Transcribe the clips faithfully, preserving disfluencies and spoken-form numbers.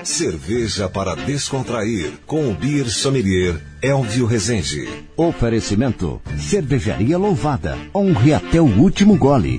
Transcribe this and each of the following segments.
Cerveja para descontrair com o Beer Sommelier Elvio Rezende. Oferecimento: Cervejaria Louvada. Honre até o último gole.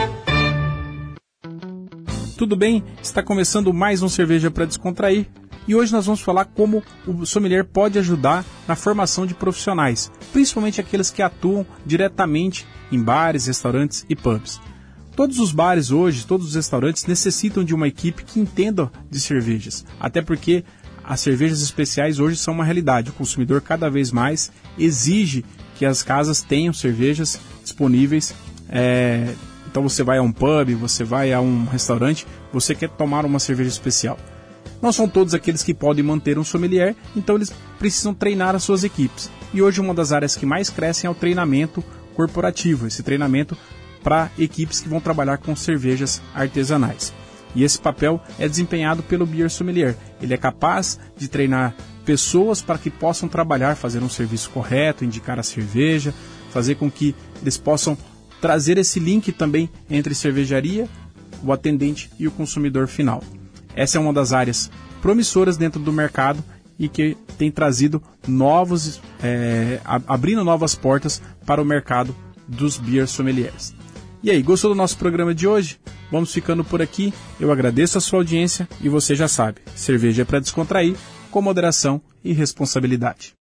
Tudo bem? Está começando mais um Cerveja para Descontrair. E hoje nós vamos falar como o sommelier pode ajudar na formação de profissionais, principalmente aqueles que atuam diretamente em bares, restaurantes e pubs. Todos os bares hoje, todos os restaurantes necessitam de uma equipe que entenda de cervejas, até porque as cervejas especiais hoje são uma realidade. O consumidor cada vez mais exige que as casas tenham cervejas disponíveis. É... Então você vai a um pub, você vai a um restaurante, você quer tomar uma cerveja especial. Não são todos aqueles que podem manter um sommelier, então eles precisam treinar as suas equipes. E hoje uma das áreas que mais crescem é o treinamento corporativo, esse treinamento para equipes que vão trabalhar com cervejas artesanais. E esse papel é desempenhado pelo Beer Sommelier. Ele é capaz de treinar pessoas para que possam trabalhar, fazer um serviço correto, indicar a cerveja, fazer com que eles possam trazer esse link também entre cervejaria, o atendente e o consumidor final. Essa é uma das áreas promissoras dentro do mercado e que tem trazido novos, é, abrindo novas portas para o mercado dos Beer Sommeliers. E aí, gostou do nosso programa de hoje? Vamos ficando por aqui. Eu agradeço a sua audiência e você já sabe, cerveja é para descontrair, com moderação e responsabilidade.